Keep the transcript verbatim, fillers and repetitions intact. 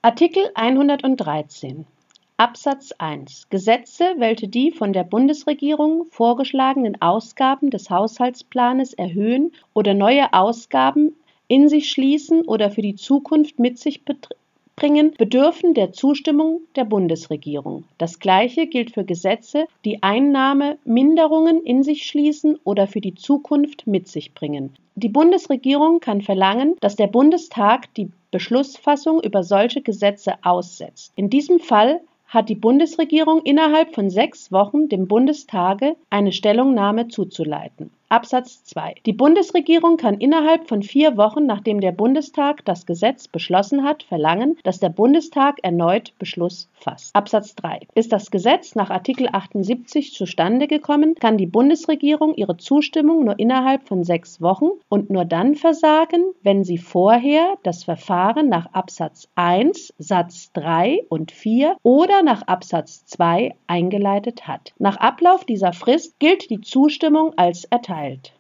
Artikel hundertdreizehn Absatz eins Gesetze, welche die von der Bundesregierung vorgeschlagenen Ausgaben des Haushaltsplanes erhöhen oder neue Ausgaben in sich schließen oder für die Zukunft mit sich bringen, bedürfen der Zustimmung der Bundesregierung. Das Gleiche gilt für Gesetze, die Einnahmeminderungen in sich schließen oder für die Zukunft mit sich bringen. Die Bundesregierung kann verlangen, dass der Bundestag die Beschlussfassung über solche Gesetze aussetzt. In diesem Fall hat die Bundesregierung innerhalb von sechs Wochen dem Bundestage eine Stellungnahme zuzuleiten. Absatz zwei Die Bundesregierung kann innerhalb von vier Wochen, nachdem der Bundestag das Gesetz beschlossen hat, verlangen, dass der Bundestag erneut Beschluss fasst. Absatz drei Ist das Gesetz nach Artikel achtundsiebzig zustande gekommen, kann die Bundesregierung ihre Zustimmung nur innerhalb von sechs Wochen und nur dann versagen, wenn sie vorher das Verfahren nach Absatz eins Satz drei und vier oder nach Absatz zwei eingeleitet hat. Nach Ablauf dieser Frist gilt die Zustimmung als erteilt.